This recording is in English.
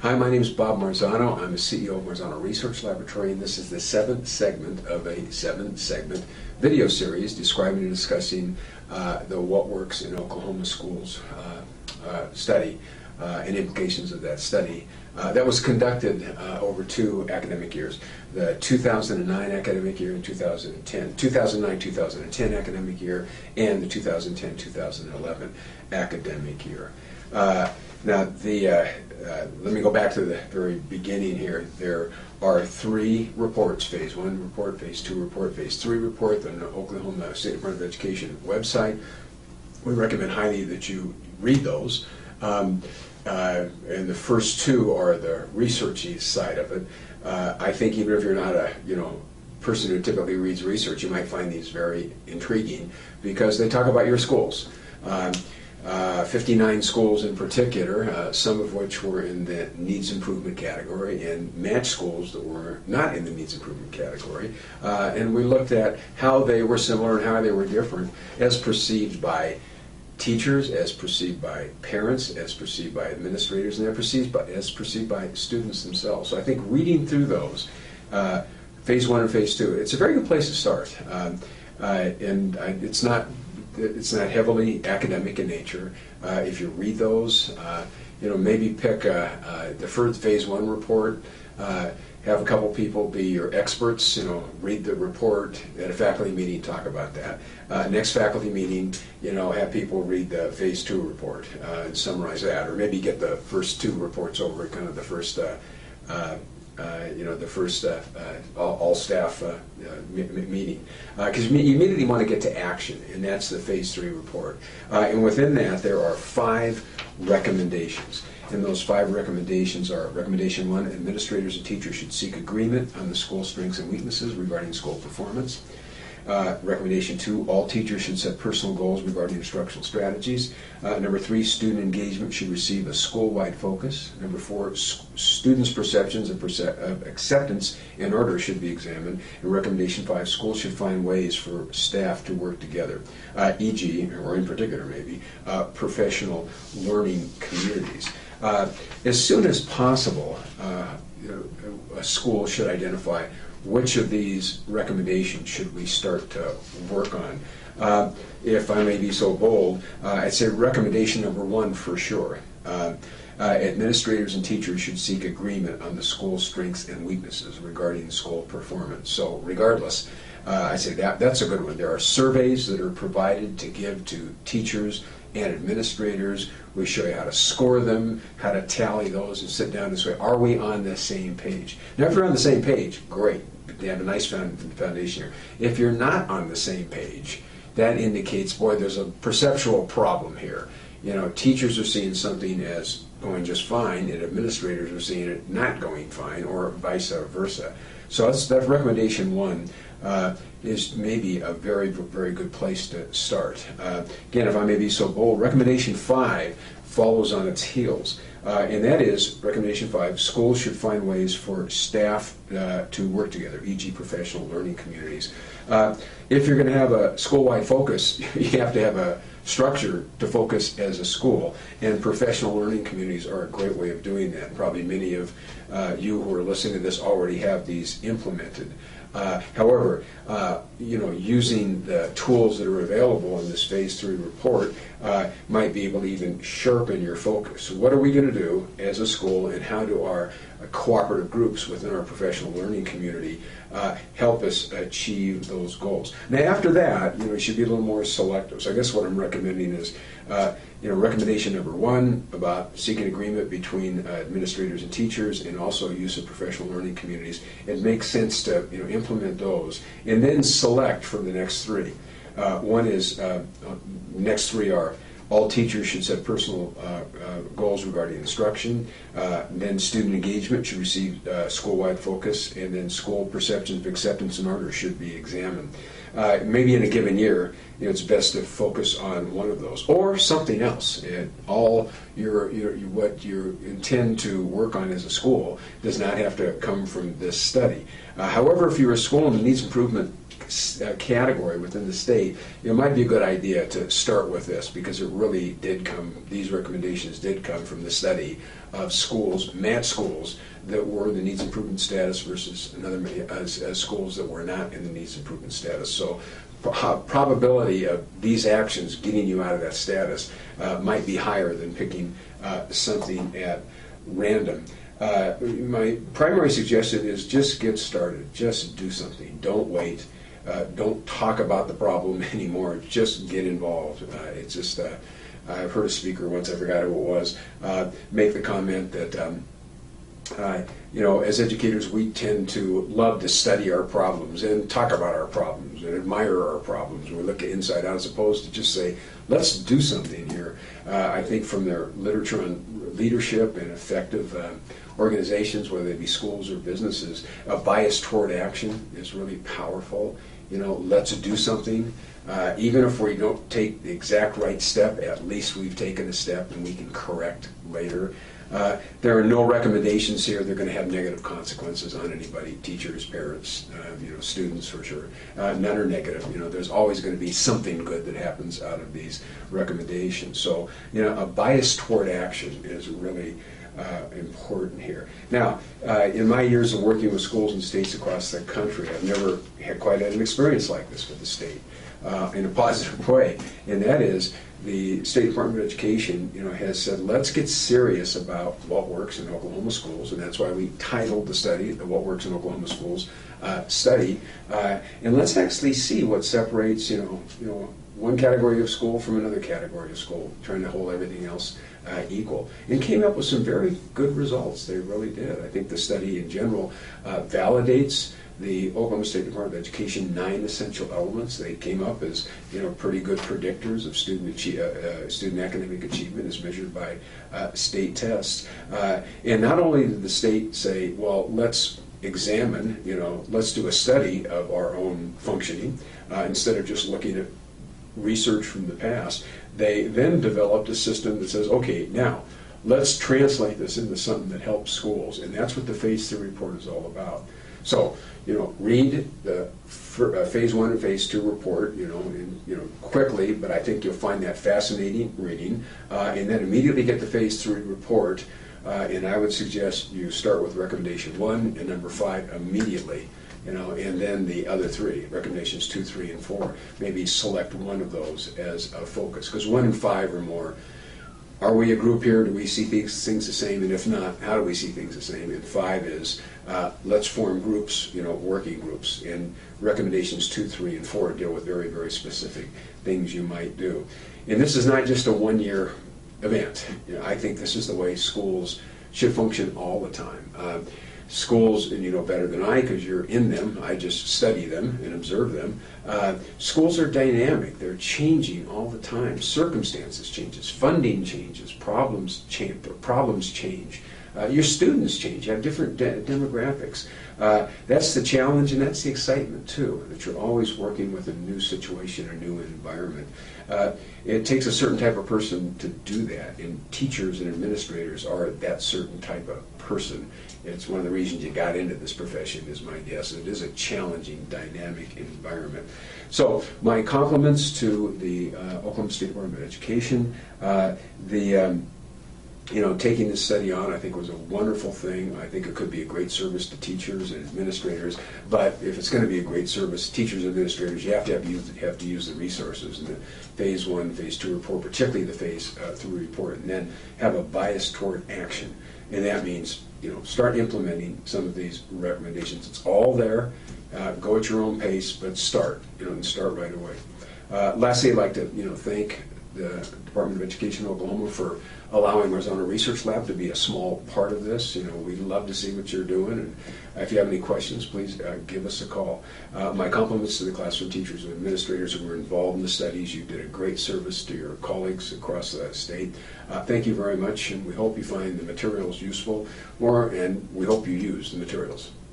Hi, my name is Bob Marzano. I'm the CEO of Marzano Research Laboratory, and this is the 7th segment of a 7-segment video series describing and discussing the What Works in Oklahoma Schools study and implications of that study. That was conducted over 2 academic years, the 2009 academic year and 2009-2010 academic year, and the 2010-2011 academic year. Now, let me go back to the very beginning here. There are 3 reports: Phase 1 report, Phase 2 report, Phase 3 report on the Oklahoma State Department of Education website. We recommend highly that you read those. And the first 2 are the researchy side of it. I think even if you're not a person who typically reads research, you might find these very intriguing because they talk about your schools. 59 schools in particular, some of which were in the needs improvement category, and match schools that were not in the needs improvement category. And we looked at how they were similar and how they were different as perceived by teachers, as perceived by parents, as perceived by administrators, and as perceived by students themselves. So I think reading through those, Phase 1 and Phase 2, it's a very good place to start. It's not heavily academic in nature. If you read those, maybe pick the first Phase 1 report, have a couple people be your experts, read the report at a faculty meeting, talk about that. Next faculty meeting, have people read the Phase 2 report and summarize that, or maybe get the first 2 reports over kind of the first all staff meeting, because you immediately want to get to action, and that's the Phase 3 report. And within that, there are 5 recommendations. And those 5 recommendations are: Recommendation 1, administrators and teachers should seek agreement on the school's strengths and weaknesses regarding school performance. Recommendation 2, all teachers should set personal goals regarding instructional strategies. Number 3, student engagement should receive a school-wide focus. Number 4, students' perceptions of acceptance and order should be examined. And recommendation 5, schools should find ways for staff to work together, e.g., or in particular maybe, professional learning communities. As soon as possible, a school should identify which of these recommendations should we start to work on. If I may be so bold, I'd say recommendation number 1 for sure. Administrators and teachers should seek agreement on the school's strengths and weaknesses regarding school performance. So regardless, I say that's a good one. There are surveys that are provided to give to teachers and administrators. We show you how to score them, how to tally those, and sit down and say, are we on the same page? Now, if you're on the same page, great. You have a nice foundation here. If you're not on the same page, that indicates, boy, there's a perceptual problem here. Teachers are seeing something as going just fine, and administrators are seeing it not going fine, or vice versa. So that's recommendation 1 is maybe a very, very good place to start. Again, if I may be so bold, recommendation 5 follows on its heels. And that is, recommendation 5, schools should find ways for staff to work together, e.g. professional learning communities. If you're going to have a school-wide focus, you have to have a structure to focus as a school, and professional learning communities are a great way of doing that. Probably many of you who are listening to this already have these implemented. However, using the tools that are available in this Phase 3 report might be able to even sharpen your focus. So what are we going to do as a school, and how do our cooperative groups within our professional learning community help us achieve those goals? Now, after that, you should be a little more selective. So I guess what I'm recommending is, recommendation number 1 about seeking agreement between administrators and teachers, and also use of professional learning communities. It makes sense to implement those, and then select from the next 3. One is, next 3 are: all teachers should set personal goals regarding instruction. Then student engagement should receive school-wide focus, and then school perceptions of acceptance and order should be examined. Maybe in a given year, it's best to focus on one of those or something else. What you intend to work on as a school does not have to come from this study. However, if you're a school in the needs improvement category within the state, it might be a good idea to start with this, because it really did come, these recommendations did come from the study of schools, match schools, that were in the needs improvement status versus another schools that were not in the needs improvement status. So probability of these actions getting you out of that status might be higher than picking something at random. My primary suggestion is just get started. Just do something. Don't wait. Don't talk about the problem anymore. Just get involved. It's just, I've heard a speaker once, I forgot who it was, make the comment that you know, as educators, we tend to love to study our problems and talk about our problems and admire our problems. We look at inside out as opposed to just say, let's do something here. I think from their literature on leadership and effective organizations, whether they be schools or businesses, a bias toward action is really powerful. You know, let's do something. Even if we don't take the exact right step, at least we've taken a step and we can correct later. There are no recommendations here. They're going to have negative consequences on anybody, teachers, parents, you know, students for sure. None are negative. You know, there's always going to be something good that happens out of these recommendations. So, you know, a bias toward action is really important here. Now, in my years of working with schools and states across the country, I've never quite had an experience like this with the state in a positive way, and that is the State Department of Education, you know, has said, let's get serious about what works in Oklahoma schools, and that's why we titled the study the What Works in Oklahoma Schools study, and let's actually see what separates, you know, one category of school from another category of school, trying to hold everything else equal, and came up with some very good results. They really did. I think the study in general validates the Oklahoma State Department of Education 9 essential elements. They came up as, you know, pretty good predictors of student academic achievement as measured by state tests. And not only did the state say, well, let's examine, you know, let's do a study of our own functioning instead of just looking at research from the past. They then developed a system that says, okay, now let's translate this into something that helps schools, and that's what the Phase 3 report is all about. So, you know, read the Phase 1 and Phase 2 report, you know, quickly, but I think you'll find that fascinating reading, and then immediately get the Phase 3 report, and I would suggest you start with recommendation 1 and number 5 immediately, you know, and then the other 3, recommendations 2, 3, and 4, maybe select one of those as a focus, because 1 and 5 are more, are we a group here? Do we see things the same? And if not, how do we see things the same? And 5 is, let's form groups, you know, working groups. And recommendations 2, 3, and 4 deal with very, very specific things you might do. And this is not just a one-year event. You know, I think this is the way schools should function all the time. Schools, and you know better than I because you're in them, I just study them and observe them. Schools are dynamic. They're changing all the time. Circumstances changes, funding changes, problems change. Your students change. You have different demographics. That's the challenge, and that's the excitement too, that you're always working with a new situation, a new environment. It takes a certain type of person to do that, and teachers and administrators are that certain type of person. It's one of the reasons you got into this profession, is my guess. It is a challenging, dynamic environment. So my compliments to the Oklahoma State Department of Education. You know, taking this study on, I think, was a wonderful thing. I think it could be a great service to teachers and administrators. But if it's going to be a great service to teachers and administrators, you have to use the resources in the Phase 1, Phase 2 report, particularly the Phase 3 report, and then have a bias toward action. And that means, you know, start implementing some of these recommendations. It's all there. Go at your own pace, but start. You know, and start right away. Lastly, I'd like to, you know, thank the Department of Education in Oklahoma for allowing Arizona Research Lab to be a small part of this. You know, we'd love to see what you're doing, and if you have any questions, please give us a call. My compliments to the classroom teachers and administrators who were involved in the studies. You did a great service to your colleagues across the state. Thank you very much, and we hope you find the materials useful, and we hope you use the materials.